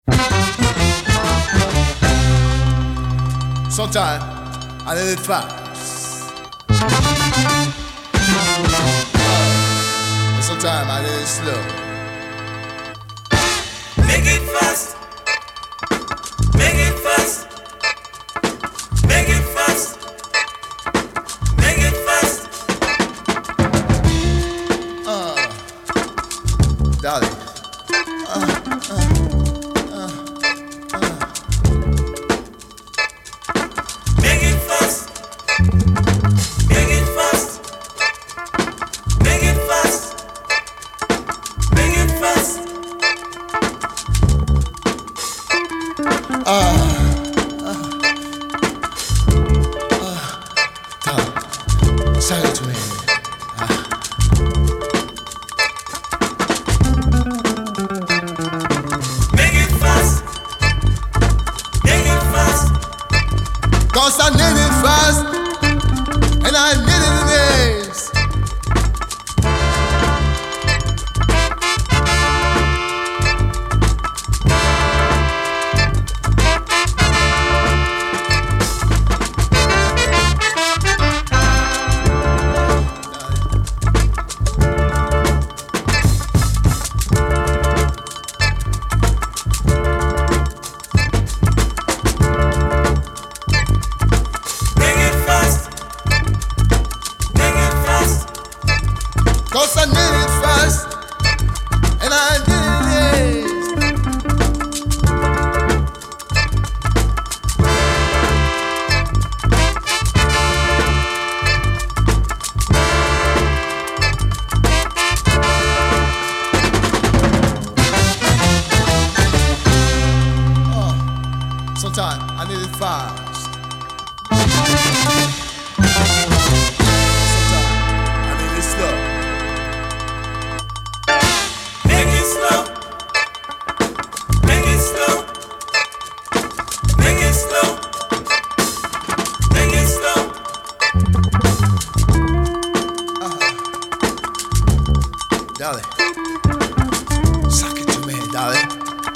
Sometimes I need it fast. And sometimes I need it slow. Make it fast. Make it fast. Make it fast. Make it fast. Darling. Make it fast. Make it fast. Make it fast. Make it fast. Say it to me. Make it fast. Make it fast. 'Cause I need it fast. And I need it in days. Make it fast. Make it fast. 'Cause I need it fast. And I need it in days. Sometimes I need it fast. Sometimes I need it slow. Make it slow. Make it slow. Make it slow. Make it slow. Darling. Suck it to me, darling.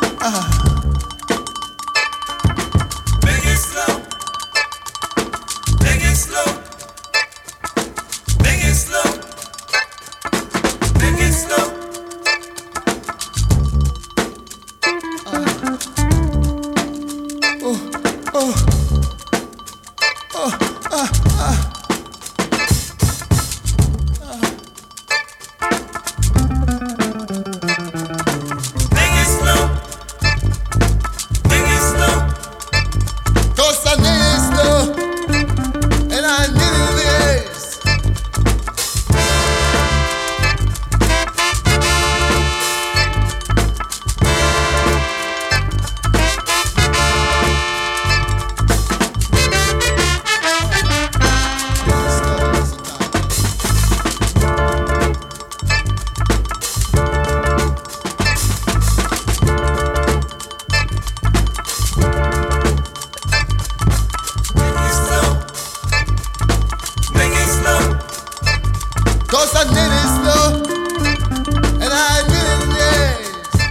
Make it slow. Make it slow. Make it slow. Make it slow. Make it slow. Make it slow. 'Cause I need it slow. And I need it in days. Make it slow. Make it slow. 'Cause I need it slow. And I need it in days.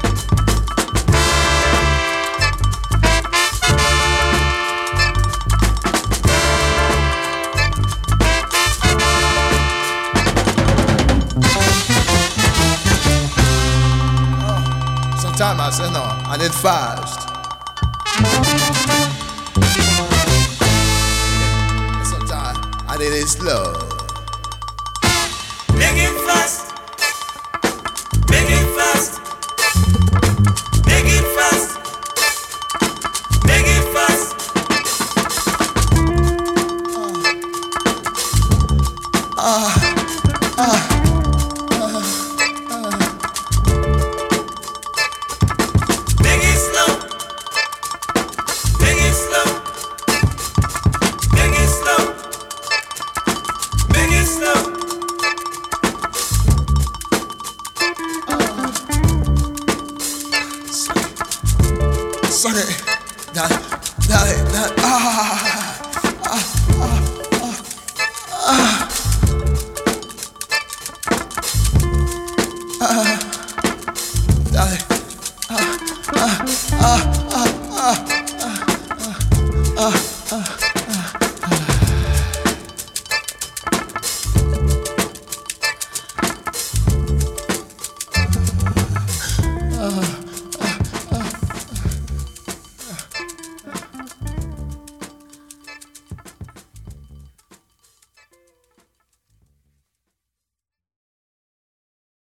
Sometimes I say no, I need fast. And sometimes I need it slow. Make it fast. Make it fast. Make it fast. Make it fast. Make it slow. Make it slow. Make it slow. Make it slow. Suck it. Darling, darling, darling. Darling. ah, ah.